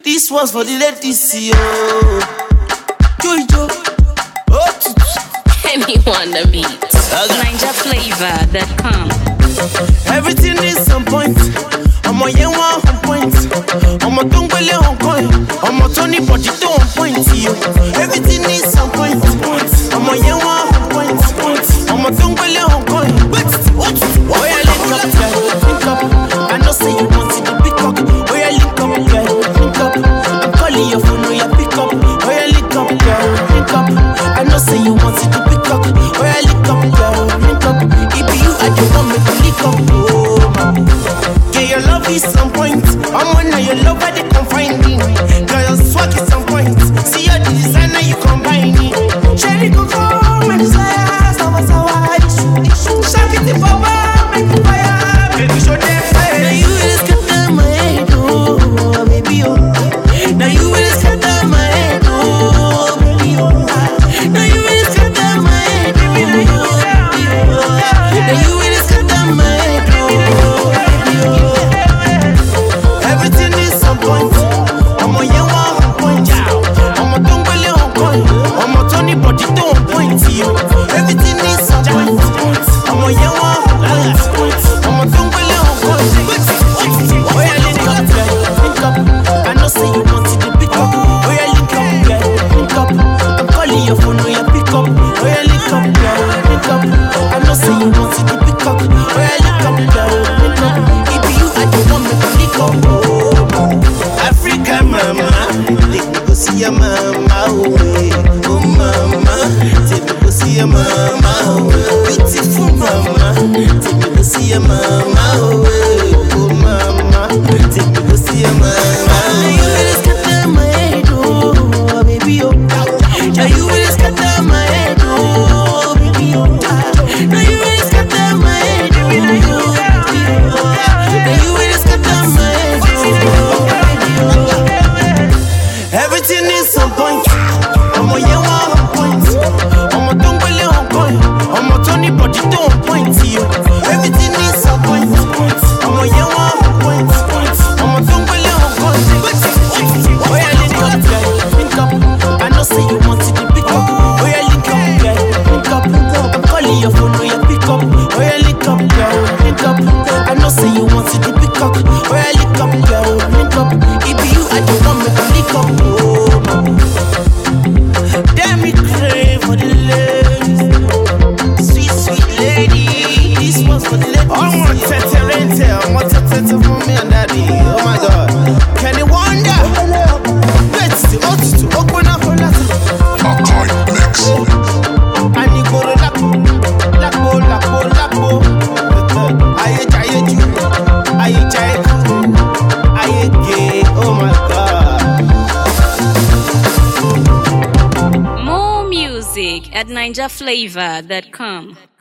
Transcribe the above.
This was for the ladies, yo. Jojo. Anyone the beat. NinjaFlavor.com. Everything is on point. I'm on your one on point. I'm on Tongwele on coin. I'm on Tony Body on point, yo. Everything is on point. I'm on your one on point. I'm on Tongwele on coin. Oh yeah, link up, girl, link up. I know say you want to pick up. Oh yeah, link up, girl, link up. I'm calling your phone, oh yeah, pick up. Oh yeah, link up, girl, link up. I know say you want to pick up. Oh yeah, link up, girl, link up. If you I just want me to link up, oh mama. Yeah, your love is on point. I'm on your love, I they confine me. Girl, your swag is on point. See your designer, you combine it. Cherry go come and desire, sour. Shake it for make it fire. Baby, show them fire. Now you will scatter my head, oh baby, oh. Now you will scatter my head, oh baby, oh. Now you will scatter my head, baby, oh. Now you will scatter my head, oh baby, oh. Everything is on point. I'm on your one on point. I'm on Tongwele on coin. I'm on Tony Body on point, yo. Everything is on point. I'm on your one on point. I'm on Tongwele on coin. Oh yeah, link up, girl, link up. I know say you want to pick up. Oh yeah, link up, girl, link up. I'm calling your phone, oh yeah, pick up. Oh yeah, link up, girl, link up. I know say you want to pick up. Oh yeah, link up, girl, link up. If you I don't want me to pick up, oh Africa mama, take me go see your mama, oh mama, take me go see your mama, beautiful mama, take me go see your mama, oh mama, take me go see your mama. Now you will scatter my head, oh baby, oh. Now you will scatter my head, oh baby, oh. Now you will scatter my head, oh baby, oh. Now you will scatter my head, oh baby, oh. Everything is on point. I'm on your one on point. I'm on Tongwele on coin. I'm on Tony Body on point, yo. Everything is on point. I'm on your one on point. I'm on Tongwele on coin. Oh yeah, link up, girl, link up. I know say you want to pick up. Oh yeah, link up, girl, link up. I'm calling your phone, oh yeah, pick up. Oh yeah, link up, girl, link up. I know say you want to pick up. Oh yeah, link up, girl, link up. If you I don't want me to link up, oh mama. Damn me crave for the ladies, sweet lady. This one's for the ladies. I want tete for me and daddy. Oh my God, can you wonder? Let's see, to open up for that. And you go to lakbo. Aye gay. Oh my God. More music at NinjaFlavor.com.